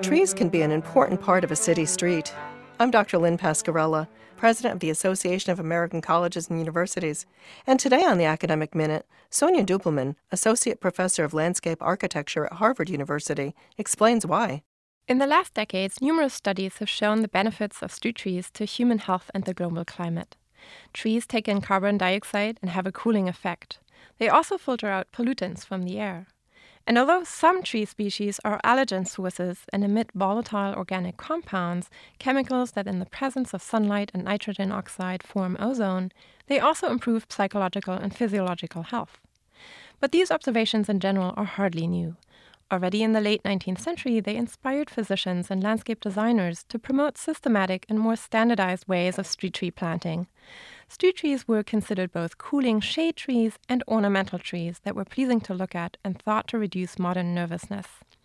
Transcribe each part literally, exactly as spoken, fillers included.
trees can be an important part of a city street. I'm Doctor Lynn Pasquarella, president of the Association of American Colleges and Universities. And today on the Academic Minute, Sonia Duppelman, associate professor of landscape architecture at Harvard University, explains why. In the last decades, numerous studies have shown the benefits of street trees to human health and the global climate. Trees take in carbon dioxide and have a cooling effect. They also filter out pollutants from the air. And although some tree species are allergen sources and emit volatile organic compounds, chemicals that in the presence of sunlight and nitrogen oxide form ozone, they also improve psychological and physiological health. But these observations in general are hardly new. Already in the late nineteenth century, they inspired physicians and landscape designers to promote systematic and more standardized ways of street tree planting. Street trees were considered both cooling shade trees and ornamental trees that were pleasing to look at and thought to reduce modern nervousness.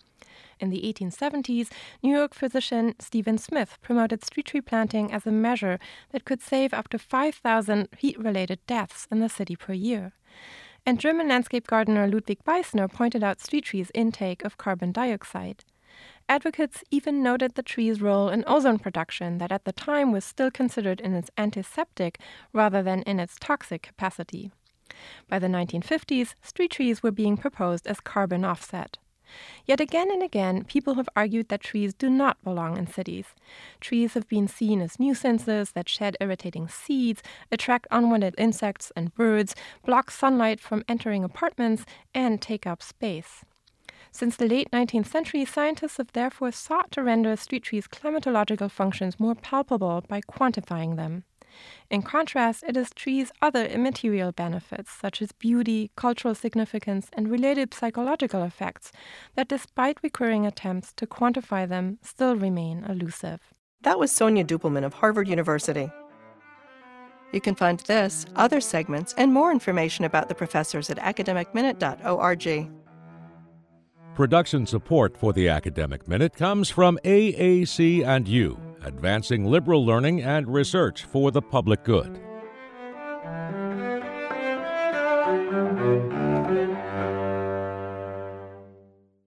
In the eighteen seventies, New York physician Stephen Smith promoted street tree planting as a measure that could save up to five thousand heat-related deaths in the city per year. And German landscape gardener Ludwig Beissner pointed out street trees' intake of carbon dioxide. Advocates even noted the tree's role in ozone production that at the time was still considered in its antiseptic rather than in its toxic capacity. By the nineteen fifties, street trees were being proposed as carbon offset. Yet again and again, people have argued that trees do not belong in cities. Trees have been seen as nuisances that shed irritating seeds, attract unwanted insects and birds, block sunlight from entering apartments, and take up space. Since the late nineteenth century, scientists have therefore sought to render street trees' climatological functions more palpable by quantifying them. In contrast, it is trees' other immaterial benefits, such as beauty, cultural significance, and related psychological effects, that despite recurring attempts to quantify them, still remain elusive. That was Sonia Duppelman of Harvard University. You can find this, other segments, and more information about the professors at academic minute dot org. Production support for the Academic Minute comes from A A C and U, advancing liberal learning and research for the public good.